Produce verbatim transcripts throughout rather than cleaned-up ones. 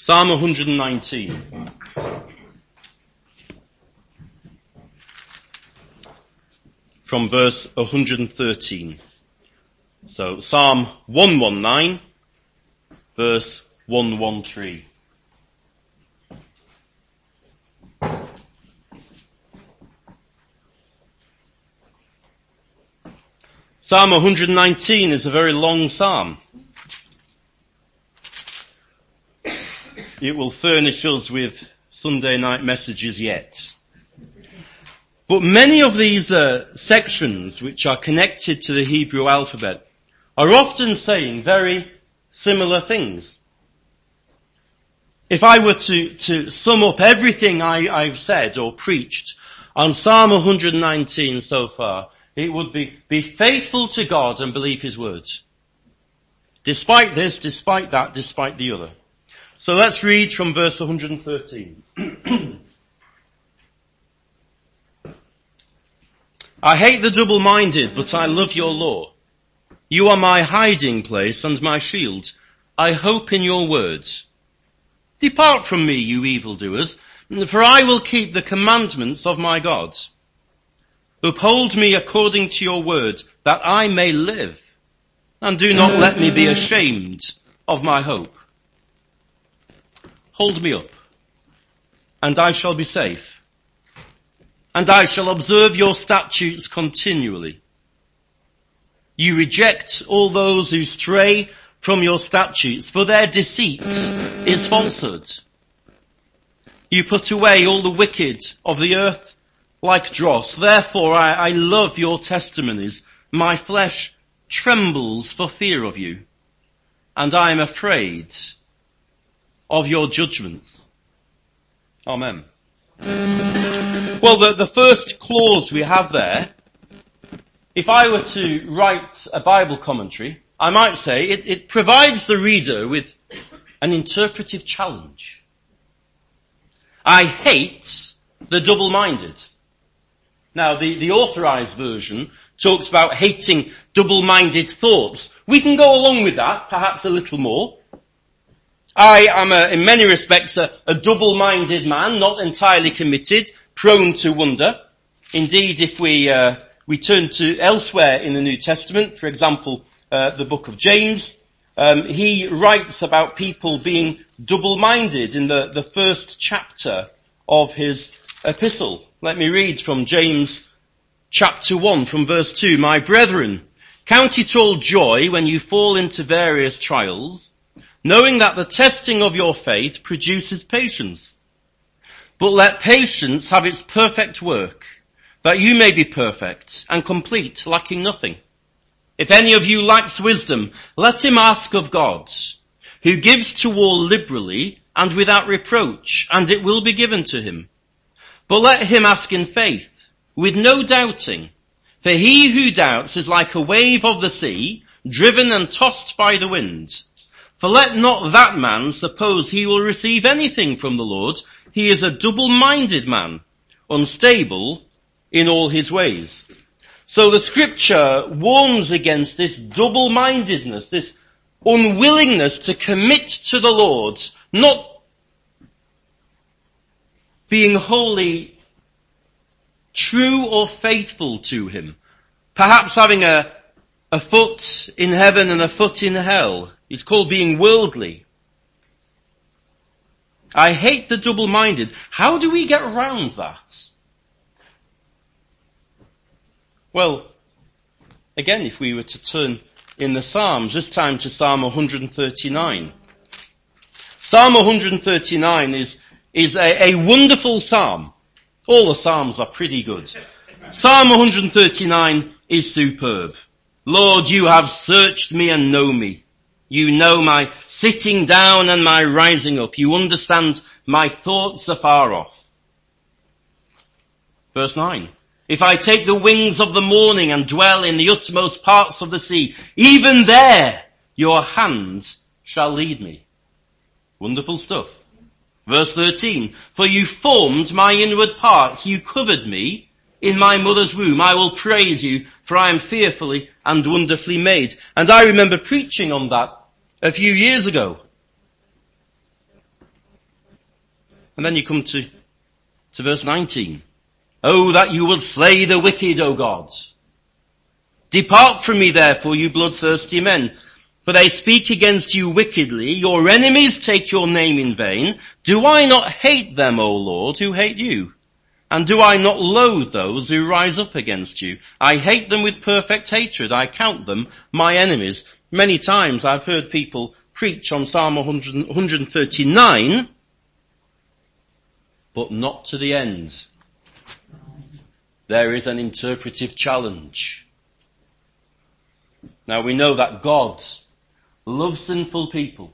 Psalm one hundred nineteen. From verse one hundred thirteen. So Psalm one nineteen, verse one thirteen. Psalm one hundred nineteen is a very long psalm. It will furnish us with Sunday night messages yet. But many of these uh, sections which are connected to the Hebrew alphabet are often saying very similar things. If I were to, to sum up everything I, I've said or preached on Psalm one hundred nineteen so far, it would be, be faithful to God and believe his words. Despite this, despite that, despite the other. So let's read from verse one hundred thirteen. I hate the double-minded, but I love your law. You are my hiding place and my shield. I hope in your words. Depart from me, you evildoers, for I will keep the commandments of my God. Uphold me according to your word, that I may live, and do not let me be ashamed of my hope. Hold me up, and I shall be safe, and I shall observe your statutes continually. You reject all those who stray from your statutes, for their deceit is falsehood. You put away all the wicked of the earth like dross. Therefore I, I love your testimonies. My flesh trembles for fear of you, and I am afraid of your judgments. Amen. Well, the, the first clause we have there, if I were to write a Bible commentary, I might say it, it provides the reader with an interpretive challenge. I hate the double-minded. Now, the, the authorized version talks about hating double-minded thoughts. We can go along with that, perhaps a little more. I am, a, in many respects, a, a double-minded man, not entirely committed, prone to wonder. Indeed, if we uh, we turn to elsewhere in the New Testament, for example, uh, the book of James, um, he writes about people being double-minded in the, the first chapter of his epistle. Let me read from James chapter one, from verse two. My brethren, count it all joy when you fall into various trials, knowing that the testing of your faith produces patience. But let patience have its perfect work, that you may be perfect and complete, lacking nothing. If any of you lacks wisdom, let him ask of God, who gives to all liberally and without reproach, and it will be given to him. But let him ask in faith, with no doubting, for he who doubts is like a wave of the sea, driven and tossed by the wind. For let not that man suppose he will receive anything from the Lord. He is a double-minded man, unstable in all his ways. So the scripture warns against this double-mindedness, this unwillingness to commit to the Lord, not being wholly true or faithful to him. Perhaps having a, a foot in heaven and a foot in hell. It's called being worldly. I hate the double-minded. How do we get around that? Well, again, if we were to turn in the Psalms, this time to Psalm one hundred thirty-nine. Psalm one hundred thirty-nine is, is a, a wonderful psalm. All the psalms are pretty good. Psalm one hundred thirty-nine is superb. Lord, you have searched me and know me. You know my sitting down and my rising up. You understand my thoughts afar off. Verse nine. If I take the wings of the morning and dwell in the utmost parts of the sea, even there your hand shall lead me. Wonderful stuff. Verse thirteen. For you formed my inward parts. You covered me in my mother's womb. I will praise you, for I am fearfully and wonderfully made. And I remember preaching on that a few years ago. And then you come to, to verse nineteen. Oh, that you would slay the wicked, O God. Depart from me, therefore, you bloodthirsty men, for they speak against you wickedly. Your enemies take your name in vain. Do I not hate them, O Lord, who hate you? And do I not loathe those who rise up against you? I hate them with perfect hatred. I count them my enemies. Many times I've heard people preach on Psalm one thirty-nine, but not to the end. There is an interpretive challenge. Now we know that God loves sinful people.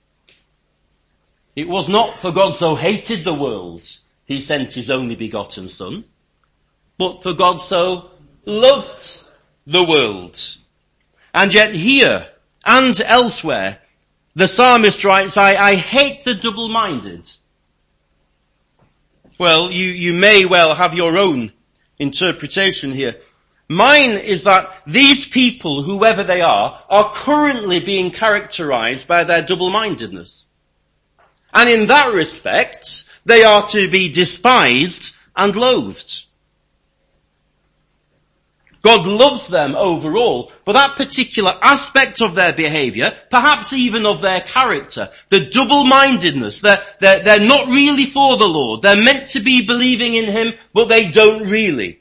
It was not for God so hated the world, he sent his only begotten Son, but for God so loved the world. And yet here and elsewhere, the psalmist writes, I, I hate the double-minded. Well, you, you may well have your own interpretation here. Mine is that these people, whoever they are, are currently being characterized by their double-mindedness. And in that respect, they are to be despised and loathed. God loves them overall, but that particular aspect of their behavior, perhaps even of their character, the double-mindedness, they're, they're, they're not really for the Lord. They're meant to be believing in him, but they don't really.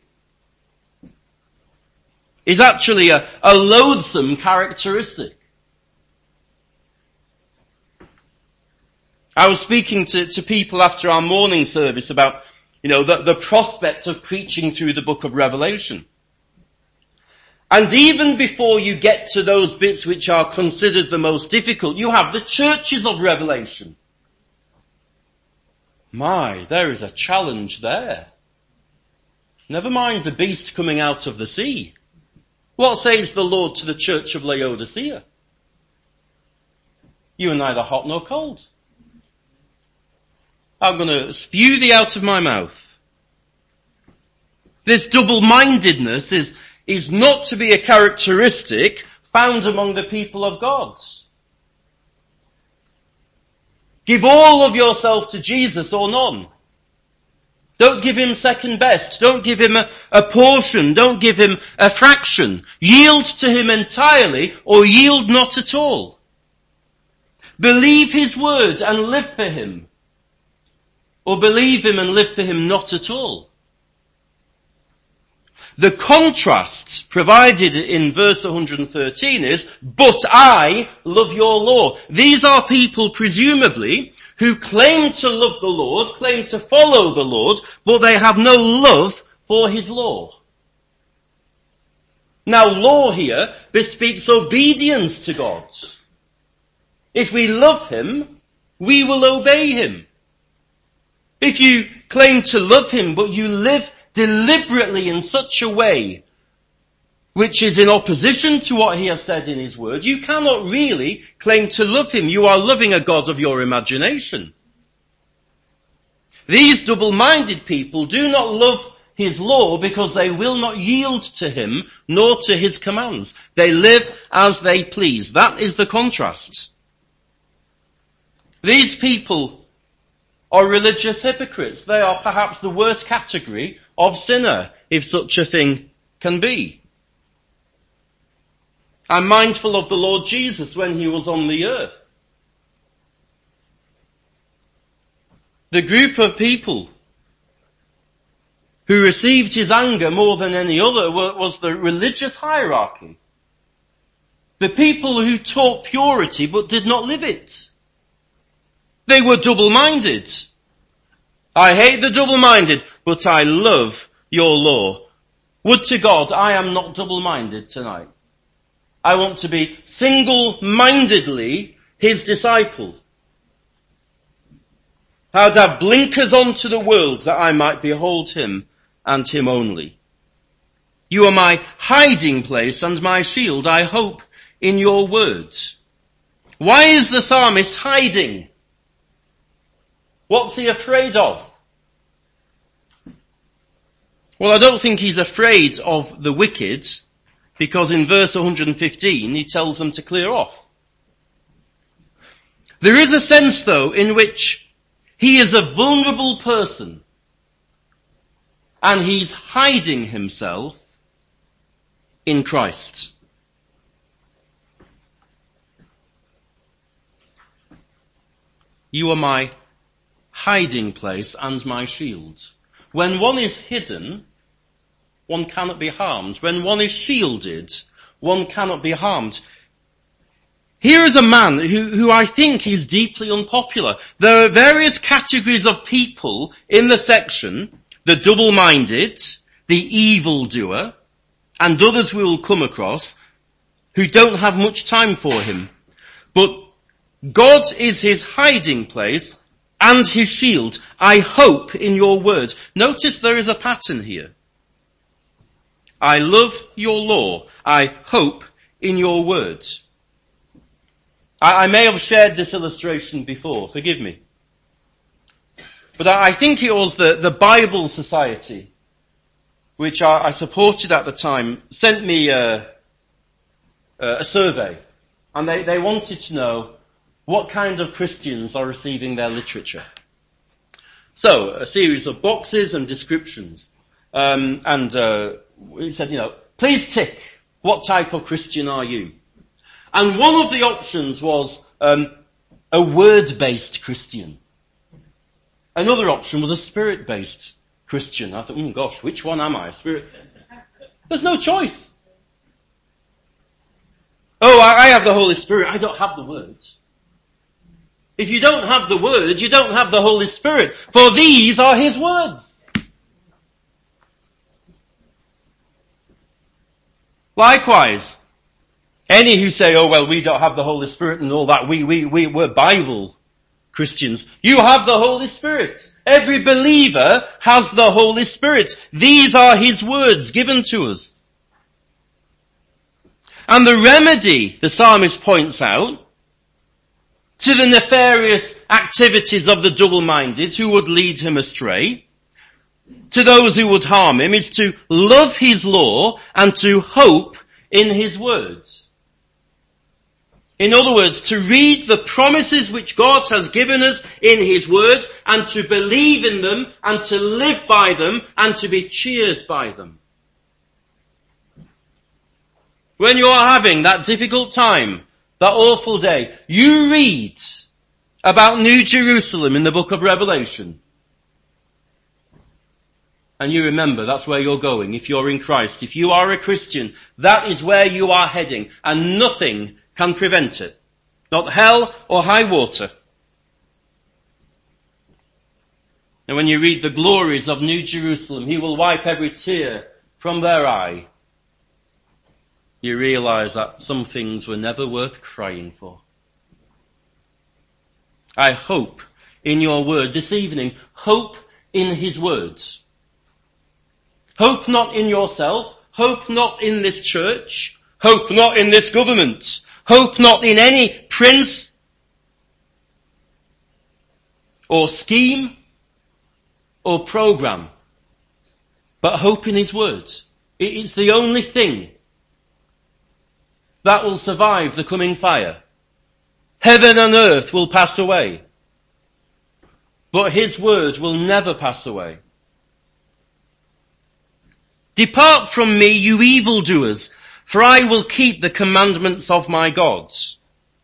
Is actually a, a loathsome characteristic. I was speaking to, to people after our morning service about, you know, the, the prospect of preaching through the book of Revelation. And even before you get to those bits which are considered the most difficult, you have the churches of Revelation. My, there is a challenge there. Never mind the beast coming out of the sea. What says the Lord to the church of Laodicea? You are neither hot nor cold. I'm going to spew thee out of my mouth. This double-mindedness is is not to be a characteristic found among the people of God. Give all of yourself to Jesus or none. Don't give him second best. Don't give him a, a portion. Don't give him a fraction. Yield to him entirely or yield not at all. Believe his word and live for him. Or believe him and live for him not at all. The contrast provided in verse one thirteen is, but I love your law. These are people presumably who claim to love the Lord, claim to follow the Lord, but they have no love for his law. Now law here bespeaks obedience to God. If we love him, we will obey him. If you claim to love him, but you live deliberately in such a way which is in opposition to what he has said in his word, you cannot really claim to love him. You are loving a God of your imagination. These double-minded people do not love his law because they will not yield to him nor to his commands. They live as they please. That is the contrast. These people are religious hypocrites. They are perhaps the worst category of sinner, if such a thing can be. I'm mindful of the Lord Jesus when he was on the earth. The group of people who received his anger more than any other was the religious hierarchy. The people who taught purity but did not live it. They were double-minded. I hate the double-minded, but I love your law. Would to God I am not double-minded tonight. I want to be single-mindedly his disciple. I'd have blinkers on to the world that I might behold him and him only. You are my hiding place and my shield. I hope in your words. Why is the psalmist hiding? What's he afraid of? Well, I don't think he's afraid of the wicked, because in verse one fifteen he tells them to clear off. There is a sense, though, in which He is a vulnerable person, and he's hiding himself in Christ. You are my hiding place and my shield. When one is hidden, one cannot be harmed. When one is shielded, one cannot be harmed. Here is a man who, who I think is deeply unpopular. There are various categories of people in the section: the double-minded, the evildoer, and others we will come across who don't have much time for him. But God is his hiding place and his shield. I hope in your word. Notice there is a pattern here. I love your law. I hope in your words. I, I may have shared this illustration before, forgive me. But I, I think it was the, the Bible Society, which I, I supported at the time, sent me a, a survey. And they, they wanted to know what kind of Christians are receiving their literature. So, a series of boxes and descriptions. Um, and uh, it said, you know, please tick, what type of Christian are you? And one of the options was um, a word-based Christian. Another option was a spirit-based Christian. I thought, oh gosh, which one am I? A spirit? There's no choice. Oh, I, I have the Holy Spirit. I don't have the words. If you don't have the words, you don't have the Holy Spirit. For these are his words. Likewise, any who say, oh well, we don't have the Holy Spirit and all that, we, we, we, we're Bible Christians. You have the Holy Spirit. Every believer has the Holy Spirit. These are his words given to us. And the remedy, the psalmist points out, to the nefarious activities of the double-minded who would lead him astray, to those who would harm him, is to love his law and to hope in his words. In other words, to read the promises which God has given us in his word and to believe in them and to live by them and to be cheered by them. When you are having that difficult time, that awful day, you read about New Jerusalem in the book of Revelation. And you remember that's where you're going if you're in Christ. If you are a Christian, that is where you are heading, and nothing can prevent it. Not hell or high water. And when you read the glories of New Jerusalem, he will wipe every tear from their eye. You realize that some things were never worth crying for. I hope in your word this evening. Hope in his words. Hope not in yourself. Hope not in this church. Hope not in this government. Hope not in any prince or scheme or program. But hope in his words. It is the only thing that will survive the coming fire. Heaven and earth will pass away, but his word will never pass away. Depart from me, you evildoers, for I will keep the commandments of my gods.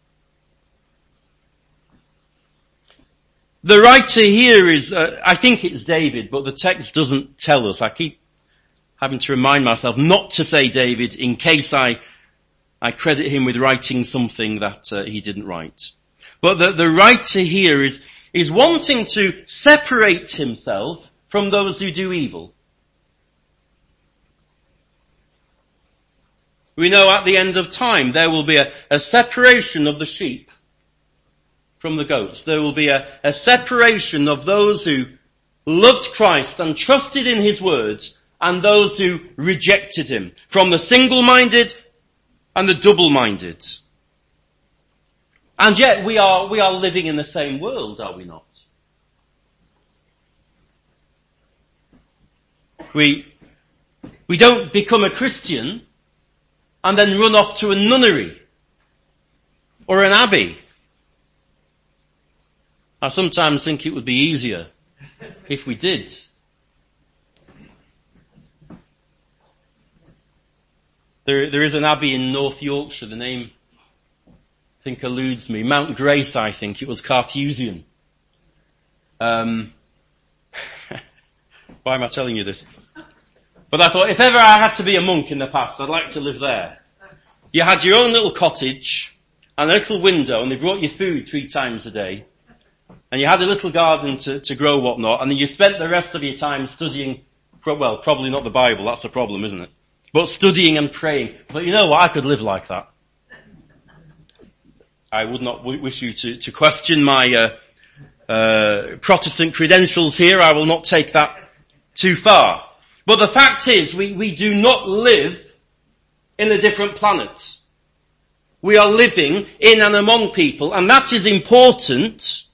The writer here is, uh, I think it's David, but the text doesn't tell us. I keep having to remind myself not to say David in case I I credit him with writing something that uh, he didn't write. But the, the writer here is, is wanting to separate himself from those who do evil. We know at the end of time there will be a, a separation of the sheep from the goats. There will be a, a separation of those who loved Christ and trusted in his words and those who rejected him, from the single-minded and the double-minded. And yet we are, we are living in the same world, are we not? We, we don't become a Christian and then run off to a nunnery or an abbey I sometimes think it would be easier if we did. There, there is an abbey in North Yorkshire, the name I think eludes me. Mount Grace, I think. It was Carthusian. Um, why am I telling you this? But I thought, if ever I had to be a monk in the past, I'd like to live there. You had your own little cottage and a little window, and they brought you food three times a day. And you had a little garden to, to grow whatnot, and then you spent the rest of your time studying, well, probably not the Bible, that's the problem, isn't it? But studying and praying. But you know what, I could live like that. I would not w- wish you to, to question my uh, uh, Protestant credentials here. I will not take that too far. But the fact is, we, we do not live in a different planet. We are living in and among people, and that is important.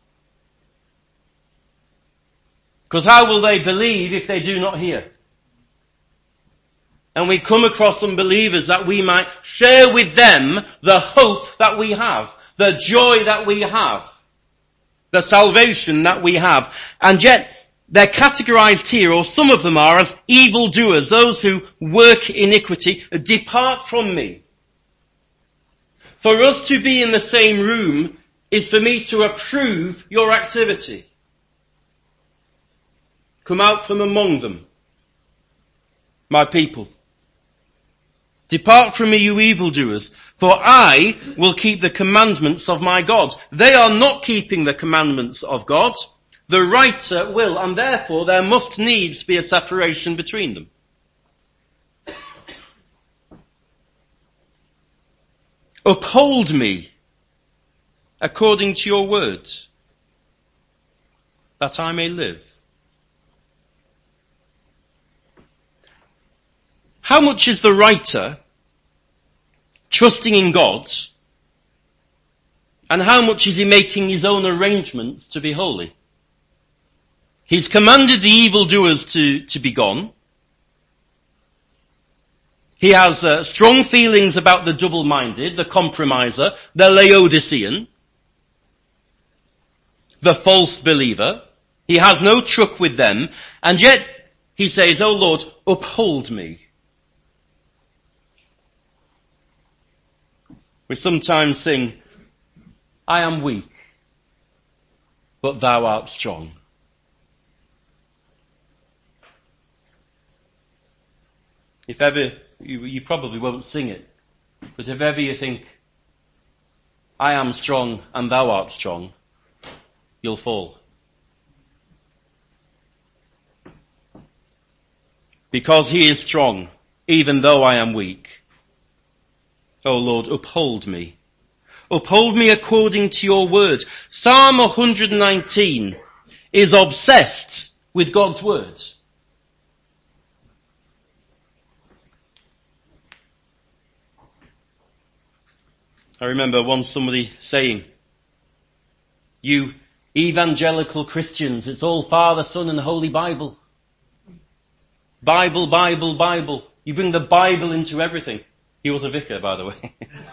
Because how will they believe if they do not hear? And we come across unbelievers that we might share with them the hope that we have, the joy that we have, the salvation that we have. And yet, they're categorized here, or some of them are, as evildoers, those who work iniquity. Depart from me. For us to be in the same room is for me to approve your activity. Come out from among them, my people. Depart from me, you evildoers, for I will keep the commandments of my God. They are not keeping the commandments of God. The writer will, and therefore there must needs be a separation between them. Uphold me according to your words, that I may live. How much is the writer trusting in God, and how much is he making his own arrangements to be holy? He's commanded the evildoers to, to be gone. He has uh, strong feelings about the double-minded, the compromiser, the Laodicean, the false believer. He has no truck with them, and yet he says, "O Lord, uphold me." We sometimes sing, "I am weak, but thou art strong." If ever, you, you probably won't sing it, but if ever you think, "I am strong and thou art strong," you'll fall. Because he is strong, even though I am weak. O Lord, uphold me. Uphold me according to your word. Psalm one nineteen is obsessed with God's word. I remember once somebody saying, "You evangelical Christians, it's all Father, Son and Holy Bible. Bible, Bible, Bible. You bring the Bible into everything." He was a vicar, by the way.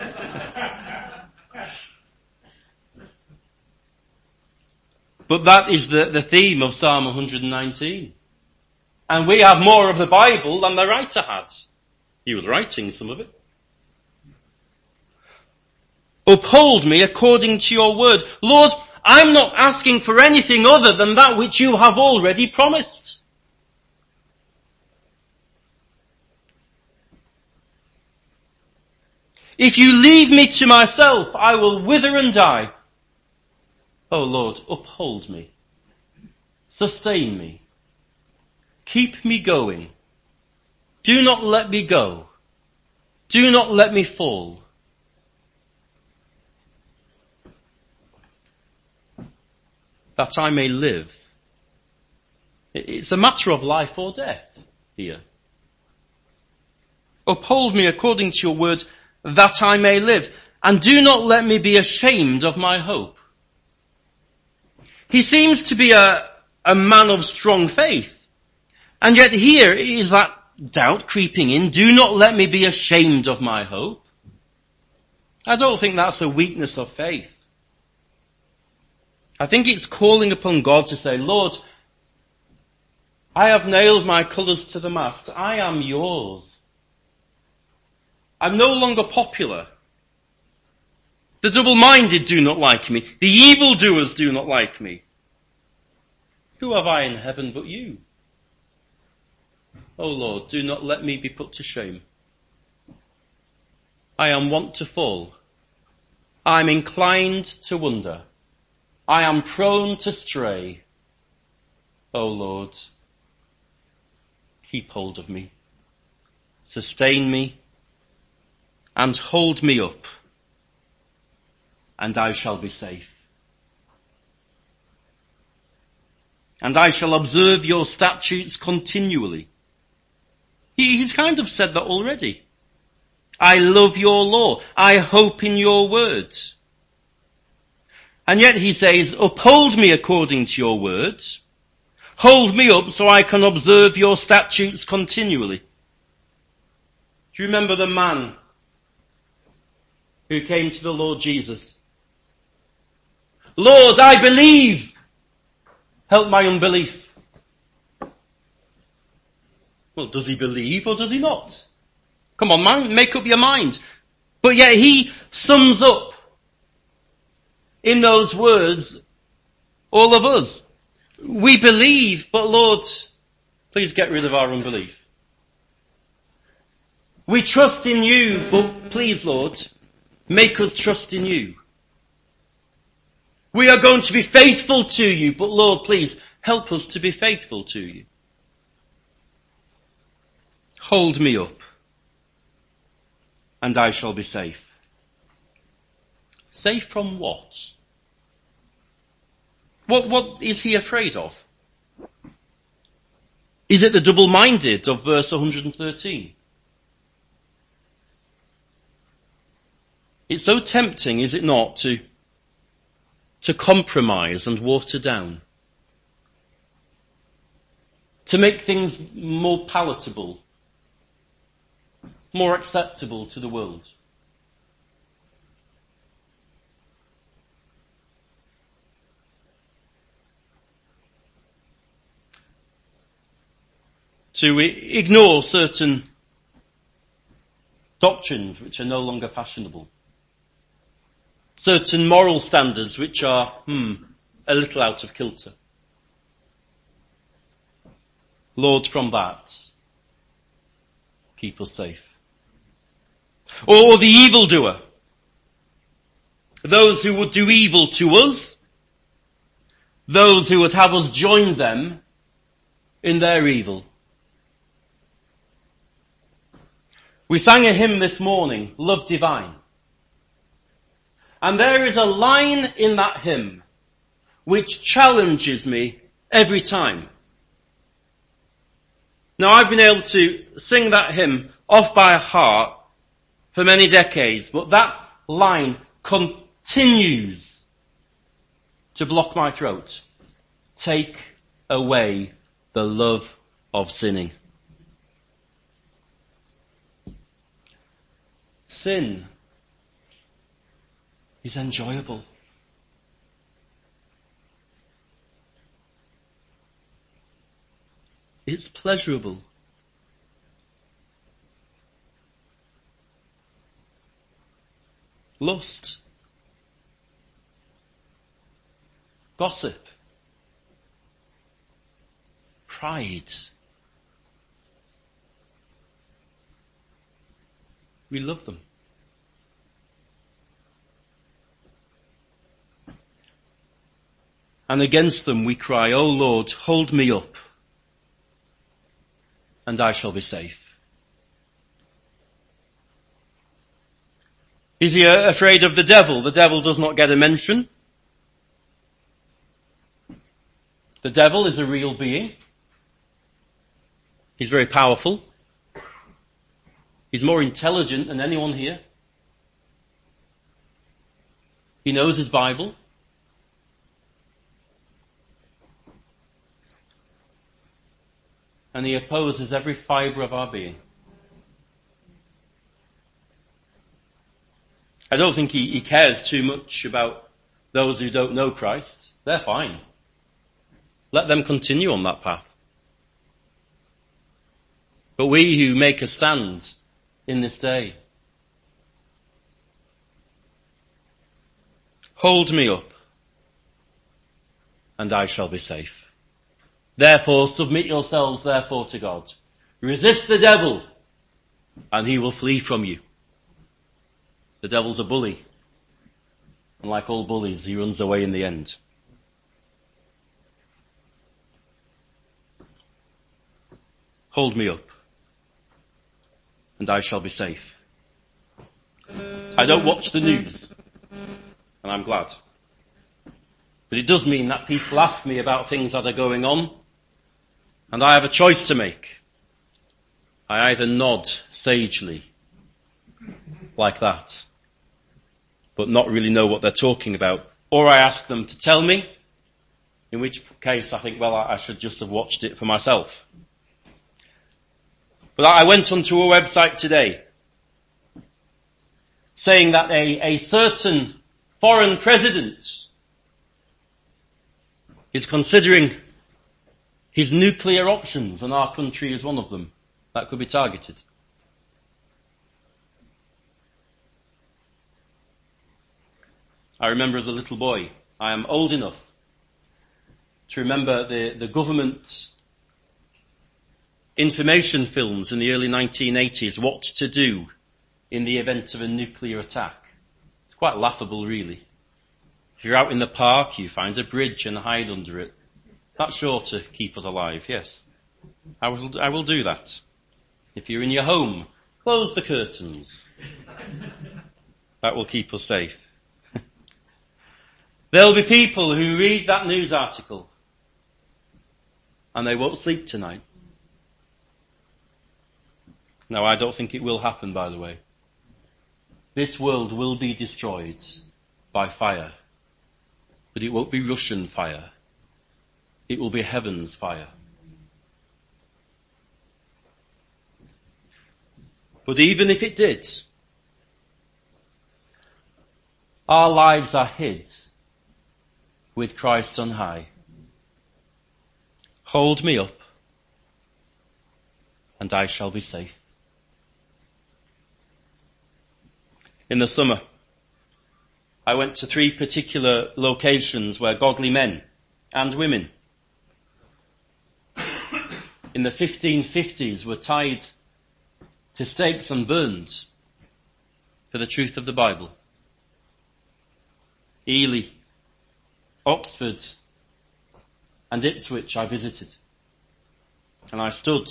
But that is the, the theme of Psalm one nineteen. And we have more of the Bible than the writer had. He was writing some of it. Uphold me according to your word. Lord, I'm not asking for anything other than that which you have already promised. If you leave me to myself, I will wither and die. O Lord, uphold me. Sustain me. Keep me going. Do not let me go. Do not let me fall. That I may live. It's a matter of life or death here. Uphold me according to your word, that I may live, and do not let me be ashamed of my hope. He seems to be a, a man of strong faith, and yet here is that doubt creeping in. Do not let me be ashamed of my hope. I don't think that's a weakness of faith. I think it's calling upon God to say, Lord, I have nailed my colours to the mast. I am yours. I'm no longer popular. The double-minded do not like me. The evildoers do not like me. Who have I in heaven but you? O Lord, do not let me be put to shame. I am wont to fall. I am inclined to wonder. I am prone to stray. O Lord, keep hold of me, sustain me, and hold me up, and I shall be safe. And I shall observe your statutes continually. He, he's kind of said that already. I love your law. I hope in your words. And yet he says, uphold me according to your words. Hold me up so I can observe your statutes continually. Do you remember the man who came to the Lord Jesus? Lord, I believe. Help my unbelief. Well, does he believe or does he not? Come on, man, make up your mind. But yet he sums up in those words all of us. We believe, but Lord, please get rid of our unbelief. We trust in you, but please, Lord, make us trust in you. We are going to be faithful to you, but Lord, please help us to be faithful to you. Hold me up, and I shall be safe. Safe from what? What, what is he afraid of? Is it the double-minded of verse one hundred thirteen? It's so tempting, is it not, to, to compromise and water down. To make things more palatable, more acceptable to the world. To ignore certain doctrines which are no longer fashionable. Certain moral standards which are, hmm, a little out of kilter. Lord, from that, keep us safe. Or the evildoer. Those who would do evil to us. Those who would have us join them in their evil. We sang a hymn this morning, Love Divine. And there is a line in that hymn which challenges me every time. Now, I've been able to sing that hymn off by heart for many decades, but that line continues to block my throat. Take away the love of sinning. Sin is enjoyable. It's pleasurable. Lust, gossip, pride. We love them. And against them we cry, O Lord, hold me up, and I shall be safe. Is he afraid of the devil? The devil does not get a mention. The devil is a real being. He's very powerful. He's more intelligent than anyone here. He knows his Bible. And he opposes every fibre of our being. I don't think he, he cares too much about those who don't know Christ. They're fine. Let them continue on that path. But we who make a stand in this day, hold me up, and I shall be safe. Therefore, submit yourselves therefore to God. Resist the devil, and he will flee from you. The devil's a bully. And like all bullies, he runs away in the end. Hold me up, and I shall be safe. I don't watch the news, and I'm glad. But it does mean that people ask me about things that are going on, and I have a choice to make. I either nod sagely, like that, but not really know what they're talking about, or I ask them to tell me, in which case I think, well, I should just have watched it for myself. But I went onto a website today saying that a, a certain foreign president is considering his nuclear options, and our country is one of them that could be targeted. I remember as a little boy, I am old enough to remember the, the government's information films in the early nineteen eighties, what to do in the event of a nuclear attack. It's quite laughable, really. If you're out in the park, you find a bridge and hide under it. That's sure to keep us alive, yes. I will, I will do that. If you're in your home, close the curtains. That will keep us safe. There'll be people who read that news article and they won't sleep tonight. No, I don't think it will happen, by the way. This world will be destroyed by fire. But it won't be Russian fire. It will be heaven's fire. But even if it did, our lives are hid with Christ on high. Hold me up, and I shall be safe. In the summer, I went to three particular locations where godly men and women in the fifteen fifties were tied to stakes and burned for the truth of the Bible. Ely, Oxford, and Ipswich I visited. And I stood.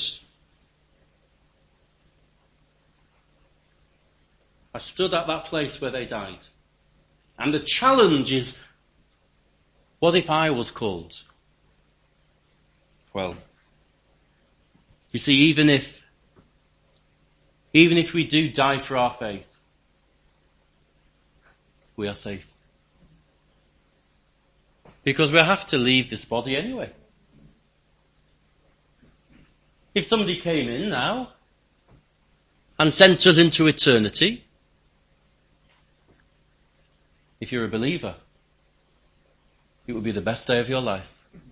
I stood at that place where they died. And the challenge is, what if I was called? Well, you see, even if, even if we do die for our faith, we are safe. Because we'll have to leave this body anyway. If somebody came in now and sent us into eternity, if you're a believer, it would be the best day of your life.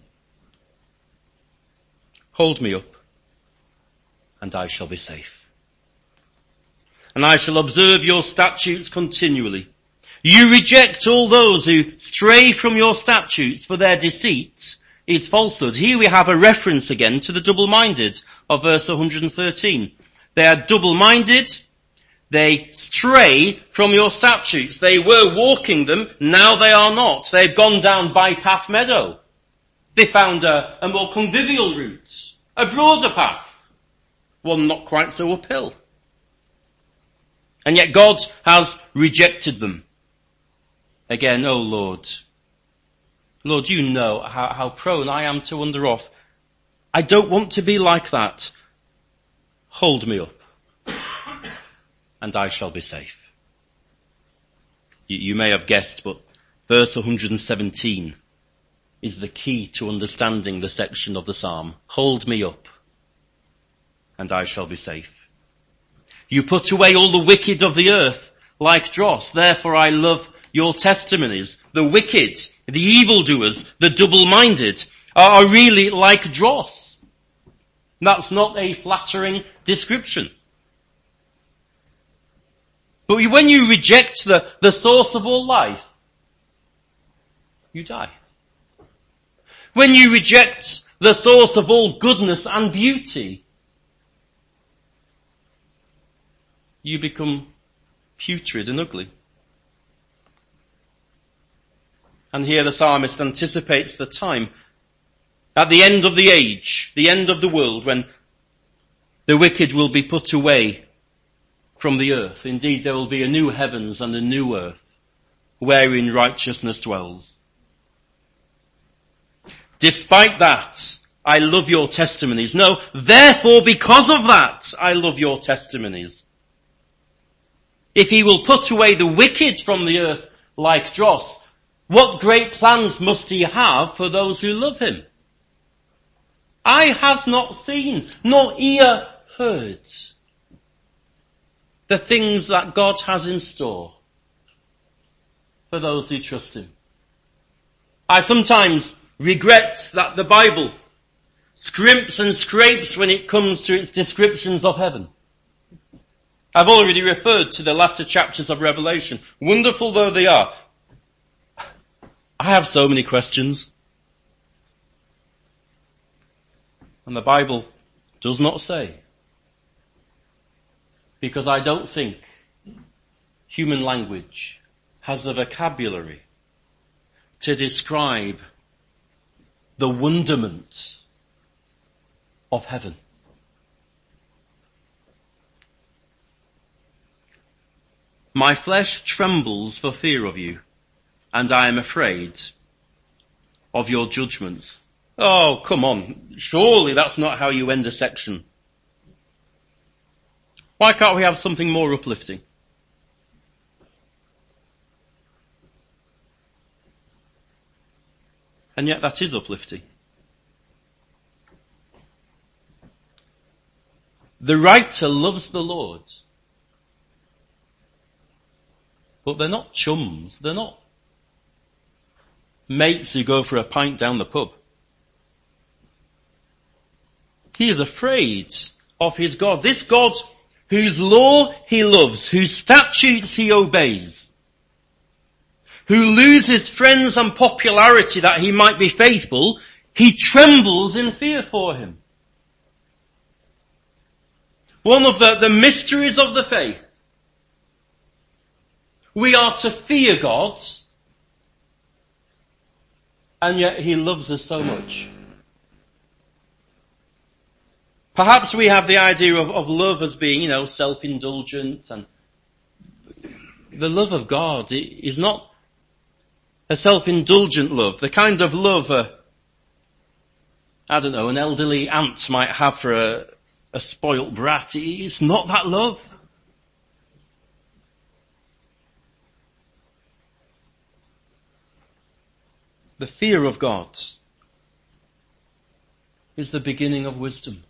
Hold me up, and I shall be safe. And I shall observe your statutes continually. You reject all those who stray from your statutes, for their deceit is falsehood. Here we have a reference again to the double-minded of verse one hundred thirteen. They are double-minded. They stray from your statutes. They were walking them. Now they are not. They've gone down Bypath Meadow. They found a, a more convivial route, a broader path, one not quite so uphill. And yet God has rejected them. Again, oh Lord, Lord, you know how, how prone I am to wander off. I don't want to be like that. Hold me up, and I shall be safe. You, you may have guessed, but verse one hundred seventeen is the key to understanding the section of the psalm. Hold me up, and I shall be safe. You put away all the wicked of the earth like dross. Therefore I love your testimonies. the wicked, the evildoers, the double-minded are really like dross. That's not a flattering description. But when you reject the, the source of all life, you die. When you reject the source of all goodness and beauty, you become putrid and ugly. And here the psalmist anticipates the time at the end of the age, the end of the world, when the wicked will be put away from the earth. Indeed, there will be a new heavens and a new earth wherein righteousness dwells. Despite that, I love your testimonies. No, therefore, because of that, I love your testimonies. If he will put away the wicked from the earth like dross, what great plans must he have for those who love him? Eye has not seen, nor ear heard the things that God has in store for those who trust him. I sometimes regret that the Bible scrimps and scrapes when it comes to its descriptions of heaven. I've already referred to the latter chapters of Revelation. Wonderful though they are, I have so many questions. And the Bible does not say. Because I don't think human language has the vocabulary to describe the wonderment of heaven. My flesh trembles for fear of you, and I am afraid of your judgments. Oh, come on. Surely that's not how you end a section. Why can't we have something more uplifting? And yet that is uplifting. The writer loves the Lord. But they're not chums. They're not mates who go for a pint down the pub. He is afraid of his God. This God whose law he loves, whose statutes he obeys, who loses friends and popularity that he might be faithful, he trembles in fear for him. One of the, the mysteries of the faith. We are to fear God, and yet he loves us so much. Perhaps we have the idea of, of love as being, you know, self-indulgent, and the love of God is not a self-indulgent love, the kind of love a, I don't know, an elderly aunt might have for a, a spoilt brat. It's not that love. The fear of God is the beginning of wisdom.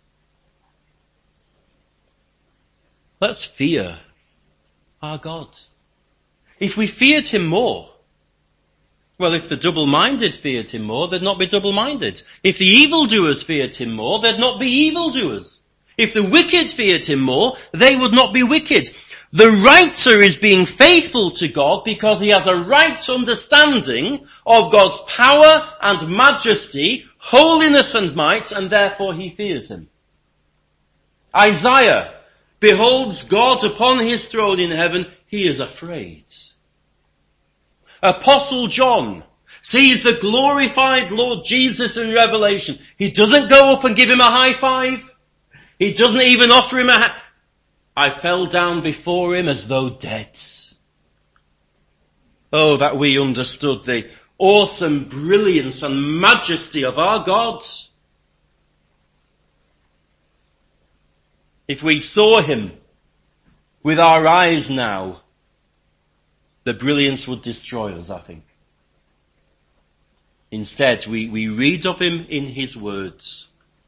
Let's fear our God. If we feared him more, well, if the double-minded feared him more, they'd not be double-minded. If the evildoers feared him more, they'd not be evildoers. If the wicked feared him more, they would not be wicked. The writer is being faithful to God because he has a right understanding of God's power and majesty, holiness and might, and therefore he fears him. Isaiah beholds God upon his throne in heaven. He is afraid. Apostle John sees the glorified Lord Jesus in Revelation. He doesn't go up and give him a high five. He doesn't even offer him a hand. I fell down before him as though dead. Oh, that we understood the awesome brilliance and majesty of our God. If we saw him with our eyes now, the brilliance would destroy us, I think. Instead, we, we read of him in his words.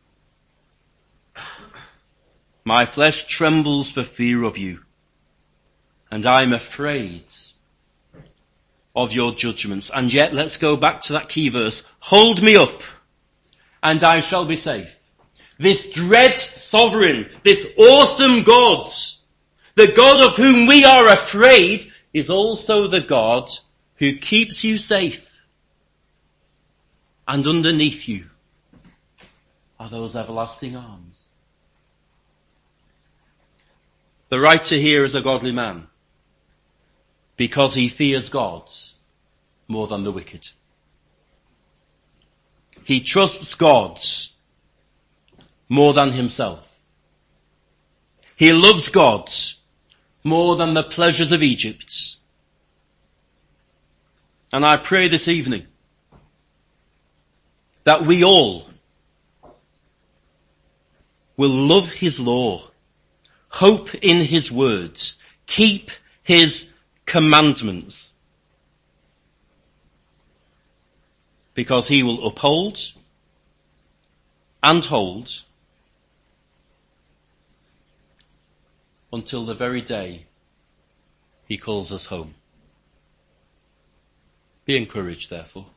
My flesh trembles for fear of you, and I'm afraid of your judgments. And yet, let's go back to that key verse. Hold me up, and I shall be safe. This dread sovereign, this awesome God, the God of whom we are afraid, is also the God who keeps you safe. And underneath you are those everlasting arms. The writer here is a godly man because he fears God more than the wicked. He trusts God more than himself. He loves God more than the pleasures of Egypt. And I pray this evening that we all will love his law, hope in his words, keep his commandments, because he will uphold and hold until the very day he calls us home. Be encouraged, therefore.